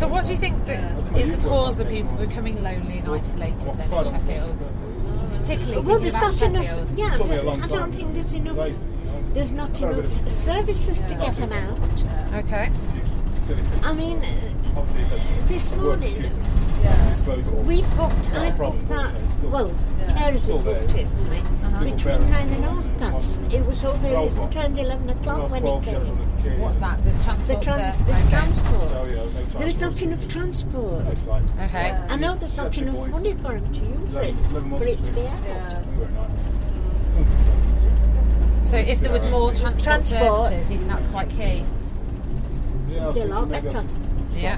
So what do you think that is the cause of people becoming lonely and isolated then in Sheffield? Particularly Well, there's not Sheffield. enough. Yeah, I don't think there's enough. There's not enough services to get them out. Okay. I mean, this morning we booked. I booked that. Well, carers had booked it for me between 9:30. It was over. It turned 11 o'clock when it came. What's that? There's transport. There's transport. There is not enough transport. Okay. I know there's not enough money for them to use it for it to be out. So if there was more transport services, you think that's quite key? They're a lot better. Yeah.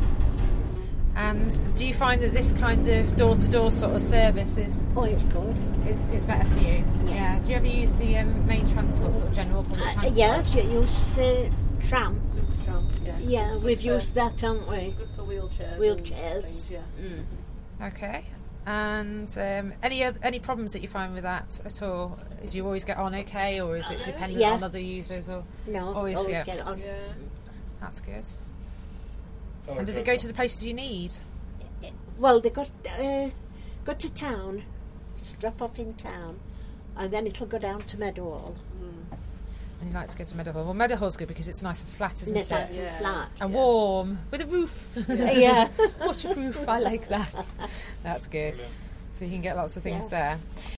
And do you find that this kind of door-to-door sort of service is better for you? Yeah. Do you ever use the main transport, sort of general public transport? Yeah, if you use tram. Yeah, we've used that, haven't we? It's good for wheelchairs. Wheelchairs. Things, Okay. And any problems that you find with that at all? Do you always get on okay, or is it dependent on other users? Or no, always get on. Yeah. That's good. And does it go to the places you need? Well, they got to town, drop off in town, and then it'll go down to Meadowhall. And you like to go to Meadowhall. Well, Meadowhall's good because it's nice and flat, isn't it? Nice and flat. And warm, with a roof. Yeah. Waterproof, I like that. That's good. So you can get lots of things there.